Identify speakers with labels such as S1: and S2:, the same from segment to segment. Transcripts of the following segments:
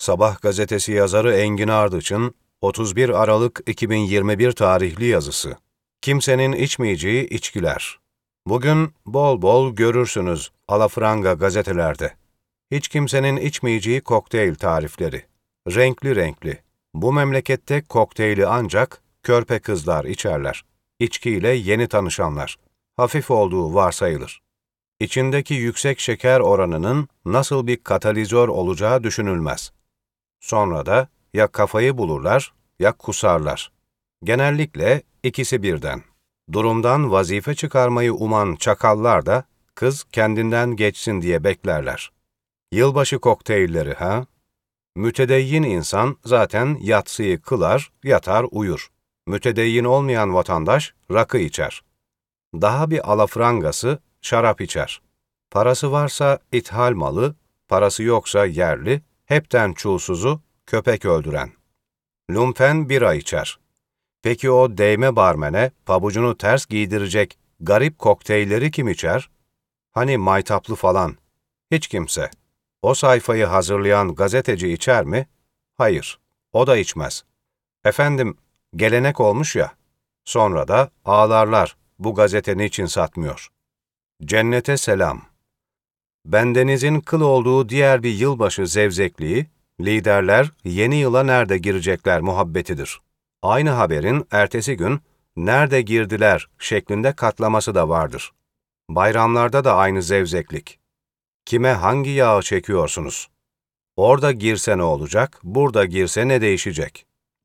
S1: Sabah gazetesi yazarı Engin Ardıç'ın 31 Aralık 2021 tarihli yazısı. Kimsenin içmeyeceği içkiler. Bugün bol bol görürsünüz alafranga gazetelerde. Hiç kimsenin içmeyeceği kokteyl tarifleri. Renkli renkli. Bu memlekette kokteyli ancak körpe kızlar içerler. İçkiyle yeni tanışanlar. Hafif olduğu varsayılır. İçindeki yüksek şeker oranının nasıl bir katalizör olacağı düşünülmez. Sonra da ya kafayı bulurlar ya kusarlar. Genellikle ikisi birden. Durumdan vazife çıkarmayı uman çakallar da kız kendinden geçsin diye beklerler. Yılbaşı kokteylleri ha? Mütedeyyin insan zaten yatsıyı kılar, yatar uyur. Mütedeyyin olmayan vatandaş rakı içer. Daha bir alafrangası şarap içer. Parası varsa ithal malı, parası yoksa yerli, hepten çulsuzu, köpek öldüren. Lumpen bira içer. Peki o değme barmene pabucunu ters giydirecek garip kokteylleri kim içer? Hani maytaplı falan. Hiç kimse. O sayfayı hazırlayan gazeteci içer mi? Hayır, o da içmez. Efendim, gelenek olmuş ya. Sonra da ağlarlar, bu gazete niçin satmıyor? Cennete selam. Bendenizin kıl olduğu diğer bir yılbaşı zevzekliği, liderler yeni yıla nerede girecekler muhabbetidir. Aynı haberin ertesi gün nerede girdiler şeklinde katlaması da vardır. Bayramlarda da aynı zevzeklik. Kime hangi yağı çekiyorsunuz? Orada girse ne olacak, burada girse ne değişecek?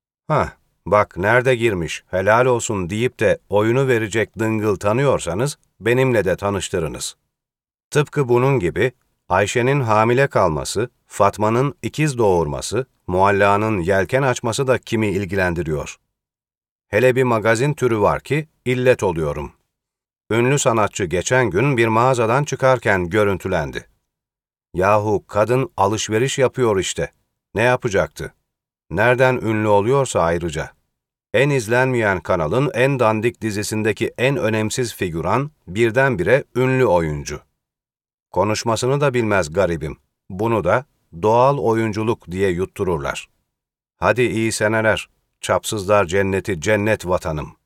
S1: Bak nerede girmiş, helal olsun deyip de oyunu verecek dıngıl tanıyorsanız benimle de tanıştırınız. Tıpkı bunun gibi Ayşe'nin hamile kalması, Fatma'nın ikiz doğurması, Mualla'nın yelken açması da kimi ilgilendiriyor. Hele bir magazin türü var ki illet oluyorum. Ünlü sanatçı geçen gün bir mağazadan çıkarken görüntülendi. Yahu kadın alışveriş yapıyor işte. Ne yapacaktı? Nereden ünlü oluyorsa ayrıca. En izlenmeyen kanalın en dandik dizisindeki en önemsiz figüran birdenbire ünlü oyuncu. Konuşmasını da bilmez garibim. Bunu da doğal oyunculuk diye yuttururlar. Hadi iyi seneler. Çapsızlar cenneti cennet vatanım.